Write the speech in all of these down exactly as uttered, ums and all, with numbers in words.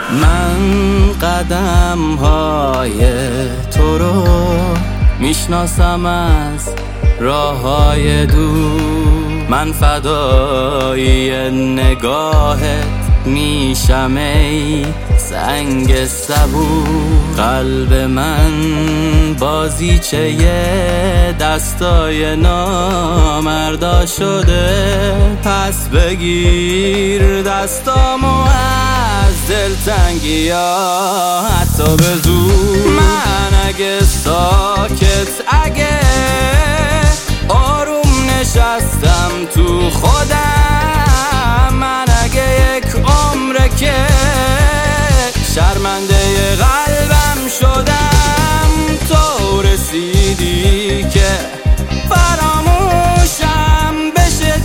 من قدم های تو رو میشناسم از راه های دور، من فدایی نگاهت میشم ای سنگ صبور. قلب من بازیچه دستای نامردا شده، پس بگیر دستامو از دلتنگی ها حتی به زور. من اگه ساکت اگه آروم نشستم تو خودم، من اگه یک عمره که شرمنده قلبم شدم، تو رسیدی که فراموشم بشه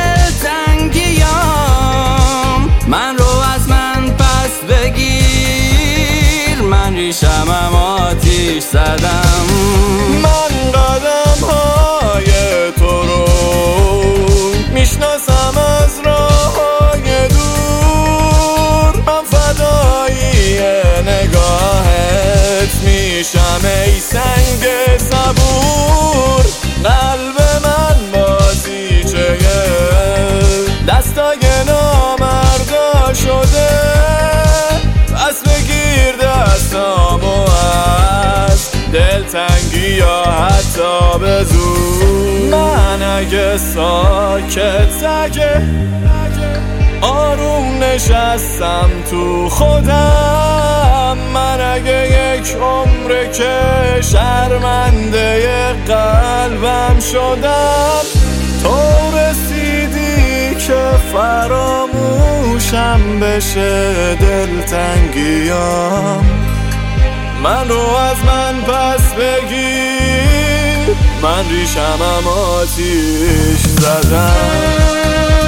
دلتنگیام. من رو از من پس بگیر، من ریشمم آتیش زدم. من قدم های تو رو میشناسم از راه های دور، من فدایی نگاهت میشم ای سنگ صبور. قلب من بازیچه دستای نامردا شده، پس بگیر دستامو از دلتنگی یا حتی به زور. من اگه ساکت اگه آروم نشستم تو خودم، من اگه یک عمره که شرمنده قلبم شدم، تو رسیدی که فراموشم بشه دلتنگیام. من رو از من پس بگیر، من ریشمم آتیش زدم.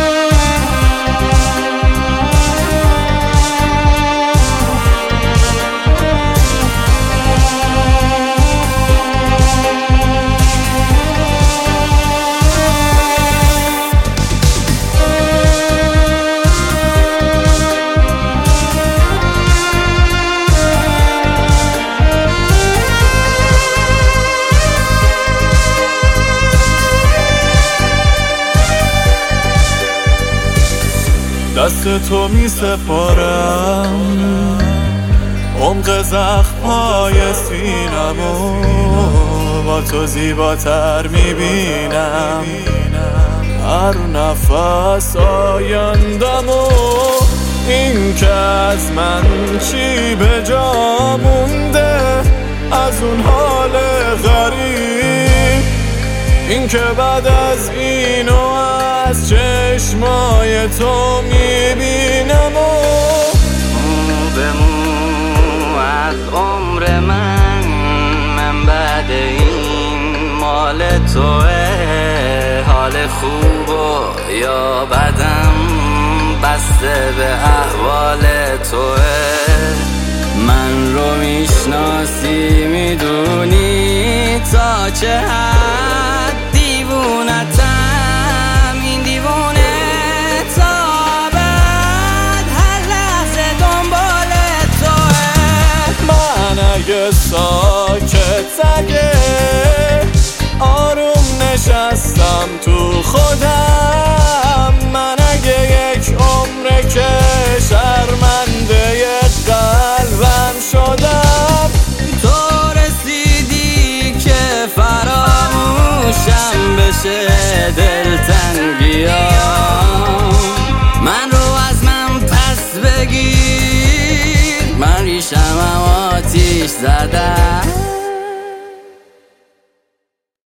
دست تو می سپارم عمق زخم‌های سینمو، با تو زیباتر می بینم هر نفس آیندمو. این که از من چی به جا مونده از اون حال غریب، این که بعد از اینو از چشمای تو میبینم و مو به مو از عمر من، من بعد این مال توه. حال خوب و یا بدم بسته به احوال توه. من رو میشناسی میدونی تا چه حد دیوونتم، این دیوونه تا بعد هر لحظه دنبال توه. من اگه ساکت اگه آروم نشستم تو خودم، من اگه یک عمره که شرمنده قلبم شدم، تو رسیدی که فراموشم بشه دلتنگیام. من رو از من پس بگیر، من ریشمم آتیش زدم.